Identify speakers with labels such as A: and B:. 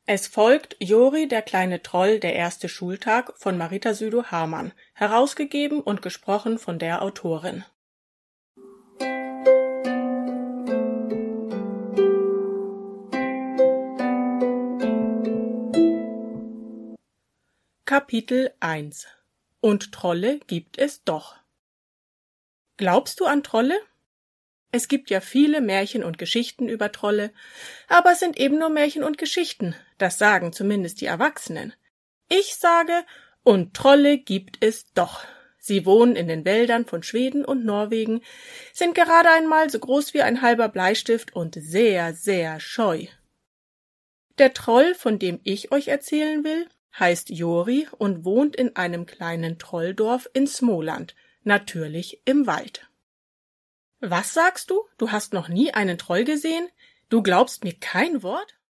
A: Es folgt Jori, der kleine Troll, der erste Schultag von Marita Südow-Hamann, herausgegeben und gesprochen von der Autorin. Kapitel 1 Und Trolle gibt es doch. Glaubst du an Trolle? Es gibt ja viele Märchen und Geschichten über Trolle, aber es sind eben nur Märchen und Geschichten, das sagen zumindest die Erwachsenen. Ich sage, und Trolle gibt es doch. Sie wohnen in den Wäldern von Schweden und Norwegen, sind gerade einmal so groß wie ein halber Bleistift und sehr, sehr scheu. Der Troll, von dem ich euch erzählen will, heißt Jori und wohnt in einem kleinen Trolldorf in Småland, natürlich im Wald. Was sagst du? Du hast noch nie einen Troll gesehen? Du glaubst mir kein Wort?